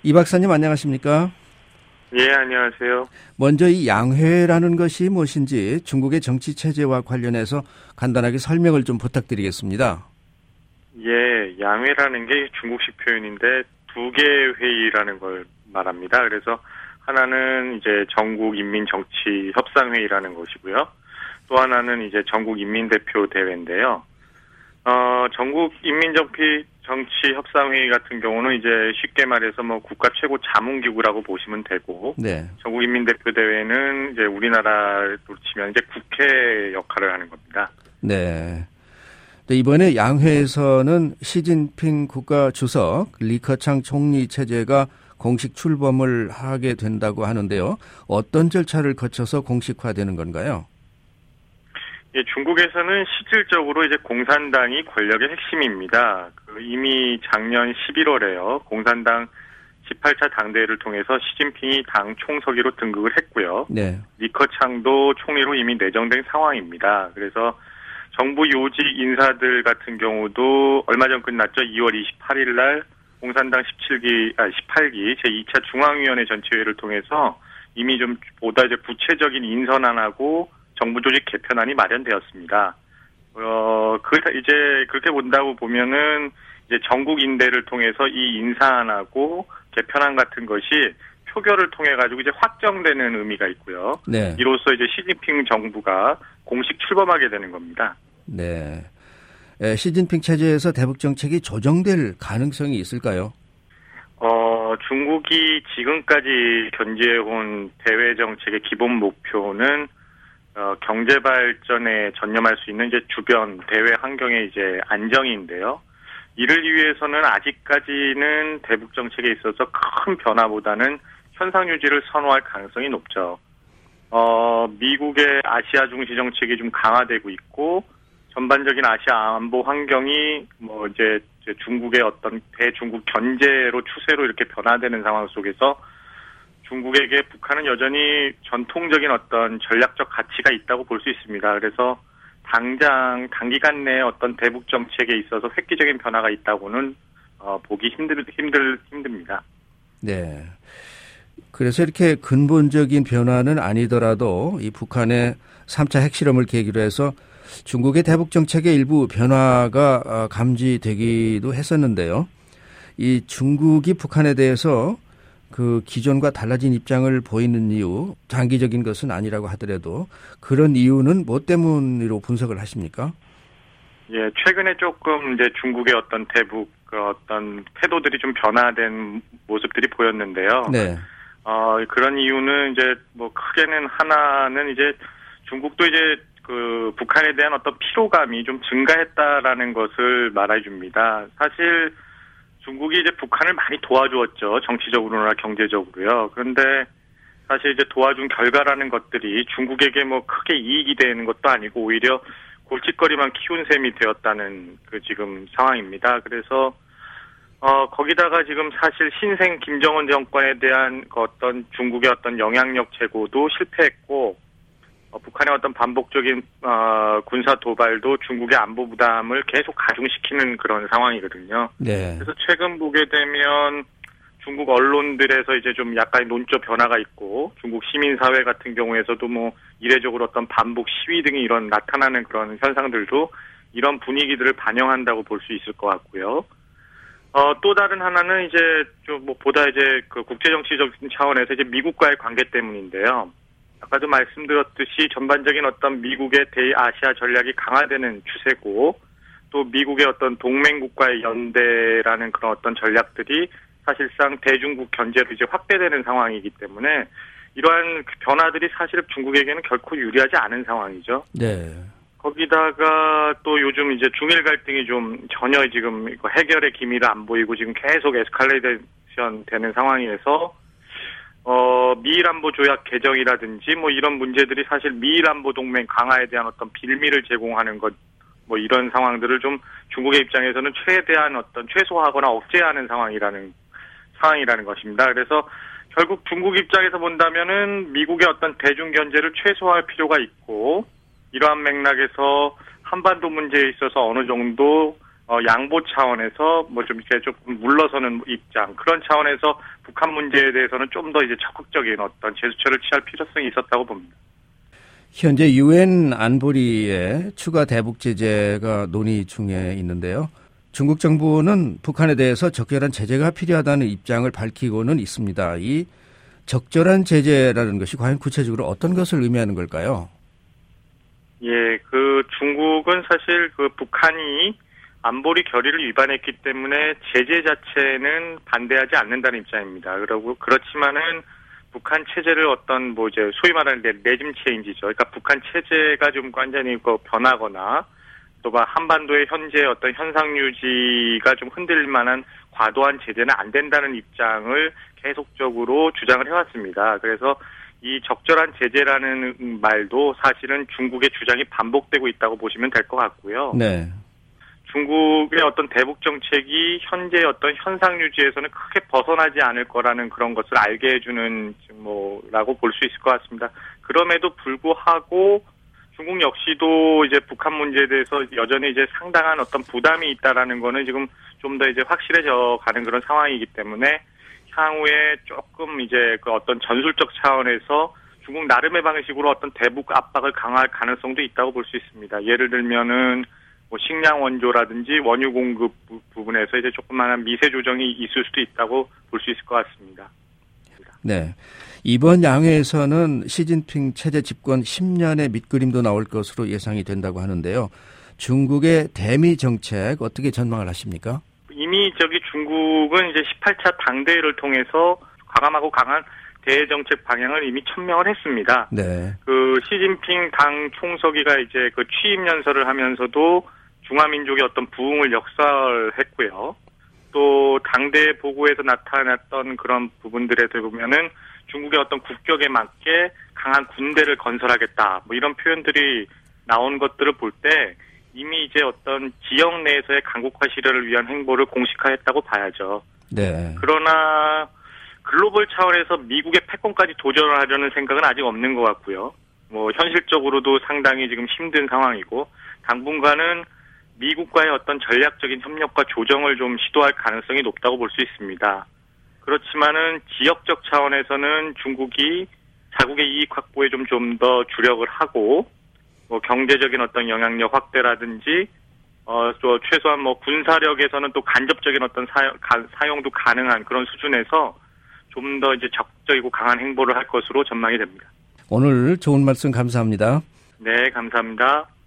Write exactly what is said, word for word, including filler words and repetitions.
이 박사님 안녕하십니까? 예, 안녕하세요. 먼저 이 양회라는 것이 무엇인지 중국의 정치 체제와 관련해서 간단하게 설명을 좀 부탁드리겠습니다. 예, 양회라는 게 중국식 표현인데 두 개의 회의라는 걸 말합니다. 그래서 하나는 이제 전국인민정치협상회의라는 것이고요. 또 하나는 이제 전국인민대표대회인데요. 어, 전국인민정치 정치협상회의 같은 경우는 이제 쉽게 말해서 뭐 국가 최고 자문기구라고 보시면 되고, 네. 전국인민대표대회는 이제 우리나라로 치면 이제 국회 역할을 하는 겁니다. 네. 이번에 양회에서는 시진핑 국가 주석, 리커창 총리 체제가 공식 출범을 하게 된다고 하는데요. 어떤 절차를 거쳐서 공식화되는 건가요? 예, 중국에서는 실질적으로 이제 공산당이 권력의 핵심입니다. 그 이미 작년 십일월에요. 공산당 십팔 차 당대회를 통해서 시진핑이 당 총서기로 등극을 했고요. 네. 리커창도 총리로 이미 내정된 상황입니다. 그래서 정부 요직 인사들 같은 경우도 얼마 전 끝났죠. 이월 이십팔일 날 공산당 십칠 기, 아, 십팔 기 제이 차 중앙위원회 전체회의를 통해서 이미 좀 보다 이제 구체적인 인선안하고 정부 조직 개편안이 마련되었습니다. 어, 그, 이제 그렇게 본다고 보면은 이제 전국 인대를 통해서 이 인사안하고 개편안 같은 것이 표결을 통해 가지고 이제 확정되는 의미가 있고요. 네. 이로써 이제 시진핑 정부가 공식 출범하게 되는 겁니다. 네. 시진핑 체제에서 대북 정책이 조정될 가능성이 있을까요? 어, 중국이 지금까지 견지해온 대외 정책의 기본 목표는 어, 경제 발전에 전념할 수 있는 이제 주변 대외 환경의 이제 안정인데요. 이를 위해서는 아직까지는 대북 정책에 있어서 큰 변화보다는 현상 유지를 선호할 가능성이 높죠. 어, 미국의 아시아 중시 정책이 좀 강화되고 있고, 전반적인 아시아 안보 환경이 뭐 이제 중국의 어떤 대중국 견제로 추세로 이렇게 변화되는 상황 속에서 중국에게 북한은 여전히 전통적인 어떤 전략적 가치가 있다고 볼 수 있습니다. 그래서 당장 단기간 내에 어떤 대북 정책에 있어서 획기적인 변화가 있다고는 어, 보기 힘들 힘들 힘듭니다. 네. 그래서 이렇게 근본적인 변화는 아니더라도 이 북한의 삼 차 핵실험을 계기로 해서 중국의 대북 정책의 일부 변화가 감지되기도 했었는데요. 이 중국이 북한에 대해서 그 기존과 달라진 입장을 보이는 이유, 장기적인 것은 아니라고 하더라도 그런 이유는 뭐 때문으로 분석을 하십니까? 예, 최근에 조금 이제 중국의 어떤 대북 그 어떤 태도들이 좀 변화된 모습들이 보였는데요. 네. 어, 그런 이유는 이제 뭐 크게는 하나는 이제 중국도 이제 그 북한에 대한 어떤 피로감이 좀 증가했다라는 것을 말해줍니다. 사실 중국이 이제 북한을 많이 도와주었죠. 정치적으로나 경제적으로요. 그런데 사실 이제 도와준 결과라는 것들이 중국에게 뭐 크게 이익이 되는 것도 아니고 오히려 골칫거리만 키운 셈이 되었다는 그 지금 상황입니다. 그래서 어 거기다가 지금 사실 신생 김정은 정권에 대한 그 어떤 중국의 어떤 영향력 제고도 실패했고 어, 북한의 어떤 반복적인 어, 군사 도발도 중국의 안보 부담을 계속 가중시키는 그런 상황이거든요. 네. 그래서 최근 보게 되면 중국 언론들에서 이제 좀 약간 논조 변화가 있고 중국 시민사회 같은 경우에서도 뭐 이례적으로 어떤 반복 시위 등이 이런 나타나는 그런 현상들도 이런 분위기들을 반영한다고 볼 수 있을 것 같고요. 어, 또 다른 하나는 이제 좀 뭐 보다 이제 그 국제정치적인 차원에서 이제 미국과의 관계 때문인데요. 아까도 말씀드렸듯이 전반적인 어떤 미국의 대아시아 전략이 강화되는 추세고 또 미국의 어떤 동맹국과의 연대라는 그런 어떤 전략들이 사실상 대중국 견제로 이제 확대되는 상황이기 때문에 이러한 변화들이 사실 중국에게는 결코 유리하지 않은 상황이죠. 네. 거기다가 또 요즘 이제 중일 갈등이 좀 전혀 지금 해결의 기미를 안 보이고 지금 계속 에스컬레이션 되는 상황에서 어, 미일안보 조약 개정이라든지 뭐 이런 문제들이 사실 미일안보 동맹 강화에 대한 어떤 빌미를 제공하는 것, 뭐 이런 상황들을 좀 중국의 입장에서는 최대한 어떤 최소화하거나 억제하는 상황이라는, 상황이라는 것입니다. 그래서 결국 중국 입장에서 본다면은 미국의 어떤 대중 견제를 최소화할 필요가 있고 이러한 맥락에서 한반도 문제에 있어서 어느 정도 어, 양보 차원에서 뭐 좀 이렇게 조금 물러서는 입장, 그런 차원에서 북한 문제에 대해서는 좀 더 이제 적극적인 어떤 제스처를 취할 필요성이 있었다고 봅니다. 현재 유엔 안보리에 추가 대북 제재가 논의 중에 있는데요. 중국 정부는 북한에 대해서 적절한 제재가 필요하다는 입장을 밝히고는 있습니다. 이 적절한 제재라는 것이 과연 구체적으로 어떤 것을 의미하는 걸까요? 예, 그 중국은 사실 그 북한이 안보리 결의를 위반했기 때문에 제재 자체는 반대하지 않는다는 입장입니다. 그리고 그렇지만은 북한 체제를 어떤 뭐 이제 소위 말하는 레짐 체인지죠. 그러니까 북한 체제가 좀 완전히 그 변하거나 또 막 한반도의 현재 어떤 현상 유지가 좀 흔들릴 만한 과도한 제재는 안 된다는 입장을 계속적으로 주장을 해왔습니다. 그래서 이 적절한 제재라는 말도 사실은 중국의 주장이 반복되고 있다고 보시면 될 것 같고요. 네. 중국의 어떤 대북 정책이 현재 어떤 현상 유지에서는 크게 벗어나지 않을 거라는 그런 것을 알게 해주는 뭐라고 볼 수 있을 것 같습니다. 그럼에도 불구하고 중국 역시도 이제 북한 문제에 대해서 여전히 이제 상당한 어떤 부담이 있다라는 거는 지금 좀 더 이제 확실해져 가는 그런 상황이기 때문에 향후에 조금 이제 그 어떤 전술적 차원에서 중국 나름의 방식으로 어떤 대북 압박을 강화할 가능성도 있다고 볼 수 있습니다. 예를 들면은 뭐 식량 원조라든지 원유 공급 부분에서 이제 조그마한 미세 조정이 있을 수도 있다고 볼 수 있을 것 같습니다. 네. 이번 양회에서는 시진핑 체제 집권 십 년의 밑그림도 나올 것으로 예상이 된다고 하는데요. 중국의 대미 정책 어떻게 전망을 하십니까? 이미 저기 중국은 이제 십팔 차 당대회를 통해서 과감하고 강한 대외 정책 방향을 이미 천명을 했습니다. 네. 그 시진핑 당 총서기가 이제 그 취임 연설을 하면서도 중화민족의 어떤 부흥을 역설했고요. 또 당대 보고에서 나타났던 그런 부분들에 보면은 중국의 어떤 국격에 맞게 강한 군대를 건설하겠다. 뭐 이런 표현들이 나온 것들을 볼 때 이미 이제 어떤 지역 내에서의 강국화 실현을 위한 행보를 공식화했다고 봐야죠. 네. 그러나 글로벌 차원에서 미국의 패권까지 도전을 하려는 생각은 아직 없는 것 같고요. 뭐 현실적으로도 상당히 지금 힘든 상황이고 당분간은 미국과의 어떤 전략적인 협력과 조정을 좀 시도할 가능성이 높다고 볼 수 있습니다. 그렇지만은 지역적 차원에서는 중국이 자국의 이익 확보에 좀 좀 더 주력을 하고 뭐 경제적인 어떤 영향력 확대라든지 어 또 최소한 뭐 군사력에서는 또 간접적인 어떤 사용 가, 사용도 가능한 그런 수준에서 좀 더 이제 적극적이고 강한 행보를 할 것으로 전망이 됩니다. 오늘 좋은 말씀 감사합니다. 네, 감사합니다.